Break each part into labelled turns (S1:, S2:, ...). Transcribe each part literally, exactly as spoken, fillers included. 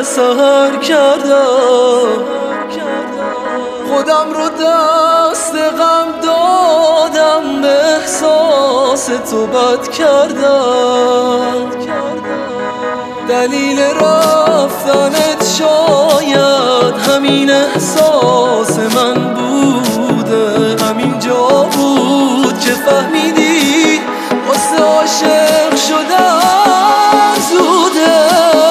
S1: سحر کردم، خودم رو دست غم دادم، به احساس تو بد کردم. دلیل رفتنت شاید همین احساس من بوده، همین جا بود که فهمیدی واسه عاشق شدن زوده.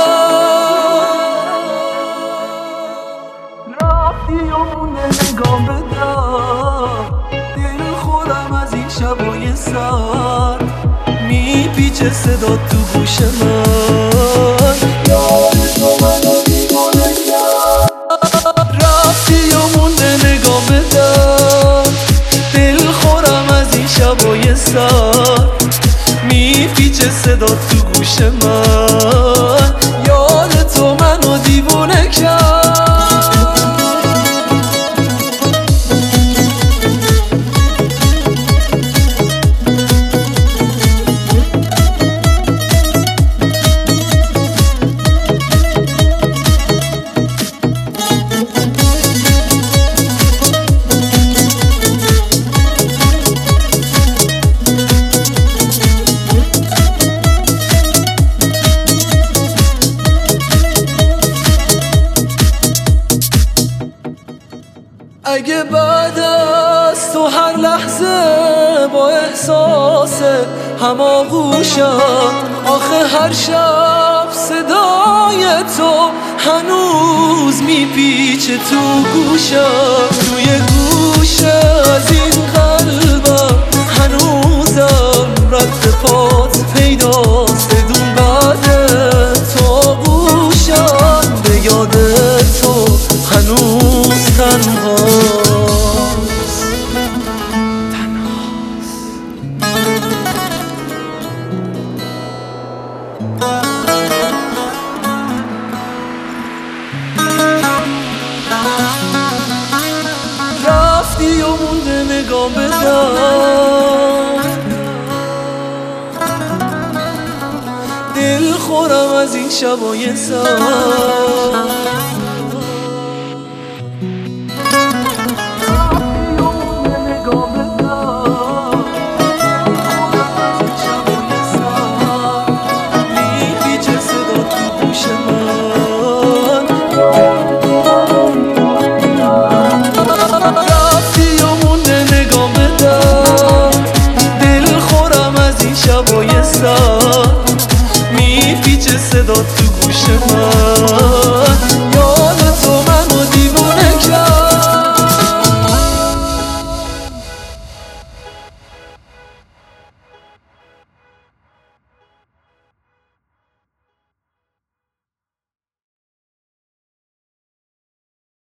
S1: رفتی و مونده نگام بدم، دل خودم از این شبای سرد میپیچه صدا تو گوش من، یاد تو منو دیوانه کرد. رفتی و مونده نگام بدم، دل خورم از این شبای سرد میپیچه صدا تو گوش من، یاد تو منو دیوانه کرد. اگه بعد از تو هر لحظه با احساس هماغوشم، آخه هر شب صدای تو هنوز میپیچه تو گوشم، توی گوشه از این قلبم هنوزم رد پات پیداست، بدون بعد تو گوشم به یاد تو هنوز تنهاست. رفتی و مونده نگام بدم، دل خورم از این شبای سرد. میپیچه صدا